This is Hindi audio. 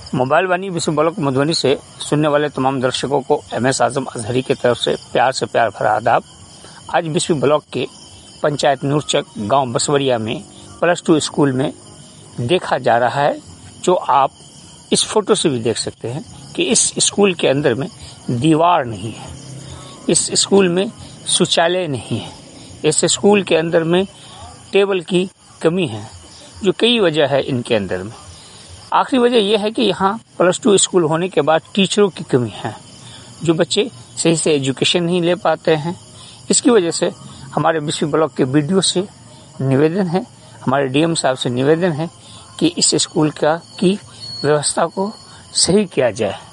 मोबाइल वाणी विश्व ब्लॉक मधुबनी से सुनने वाले तमाम दर्शकों को MS आजम अजहरी की तरफ से प्यार भरा आदाब। आज विश्व ब्लॉक के पंचायत नूरचक गांव बसवरिया में +2 स्कूल में देखा जा रहा है, जो आप इस फोटो से भी देख सकते हैं कि इस स्कूल के अंदर में दीवार नहीं है, इस स्कूल में शौचालय नहीं है, इस स्कूल के अंदर में टेबल की कमी है, जो कई वजह है इनके अंदर में। आखिरी वजह यह है कि यहाँ +2 स्कूल होने के बाद टीचरों की कमी है, जो बच्चे सही से एजुकेशन नहीं ले पाते हैं। इसकी वजह से हमारे विश्व ब्लॉक के BDO से निवेदन है, हमारे DM साहब से निवेदन है कि इस स्कूल की व्यवस्था को सही किया जाए।